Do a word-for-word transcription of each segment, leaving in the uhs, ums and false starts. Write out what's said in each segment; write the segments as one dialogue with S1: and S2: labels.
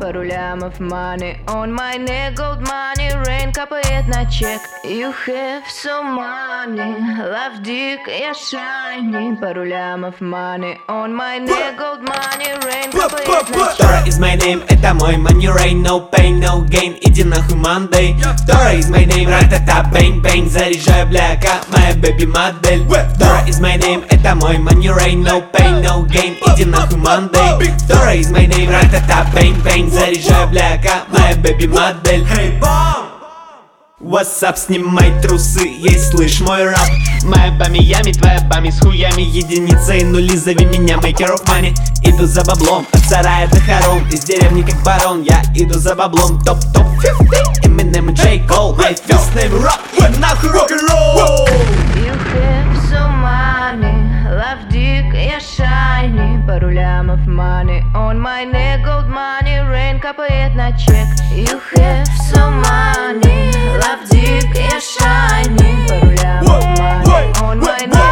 S1: пару лямов money on my neck, gold money, rain капает на чек. You have so money, love dick, я shiny, пару лямов money on my neck, gold money, rain капает на чек.
S2: Dora is my name, это мой money rain, no pain, no gain, иди нахуй Monday. Dora is my name, ра-та-та, bang-bang, заряжаю бляка, моя baby модель. Dora is my name, это мой money rain, no pain, no gain, иди нахуй Monday. Dora is my name, ра-та-та, bang-bang, заряжаю бляка, моя baby модель. Hey, bomb! What's up, снимай трусы, ей слышь мой рап. Моя бами ями, твоя бами с хуями, единицы и нули, зови меня maker of money. Иду за баблом, от сарая до хором, из деревни как барон, я иду за баблом. Топ-топ пятьдесят, Eminem и J. Cole, my first name rock, я нахуй рок-н-ролл.
S1: You have so money, love dick, я shiny, пару лямов money on my neck, gold money, rain капает на чек. You have so money, love dick, я shiny, пару лямов money on my neck.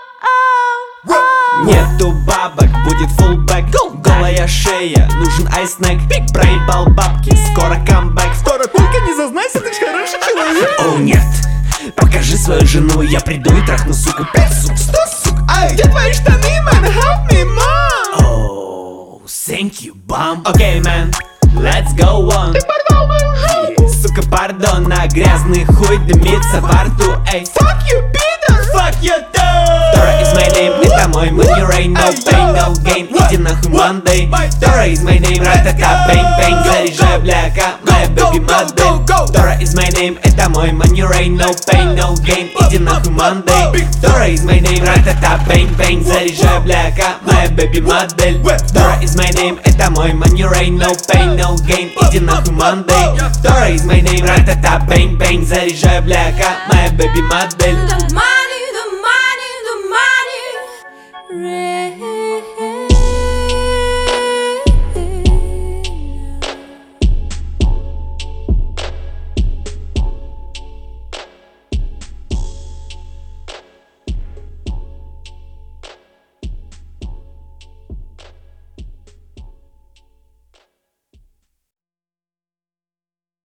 S2: Нету бабок, будет фулбэк, голая шея, нужен айснэк. Проебал бабки, скоро камбэк.
S3: Скоро только не зазнайся, ты ж хороший человек.
S2: О нет, покажи свою жену, я приду и трахну, сука, пять сук, сто сук.
S3: Ай, где твои штаны, man, help me, mom.
S2: Oh, thank you, bum. Okay, man, let's go on.
S3: Ты порвал мою жопу.
S2: Сука, пардон, на грязный хуй дымится во рту, эй.
S3: Fuck you, Peter.
S2: Fuck you, dude. Dora is my name, это мой money rain, no pain, no gain, иди нахуй Monday. Dora is my name, ра-та-та, bang-bang, заряжаю бляка, моя baby модель. Dora is my name, это мой money rain, no pain, no gain, иди нахуй Monday. Dora is my name, ра-та-та, bang-bang, заряжаю бляка, моя baby модель. Dora is my name, это мой money rain, no pain, no gain, иди нахуй Monday. Dora is my name, ра-та-та, bang-bang, заряжаю бляка, моя baby модель.
S4: The money, the money, the money.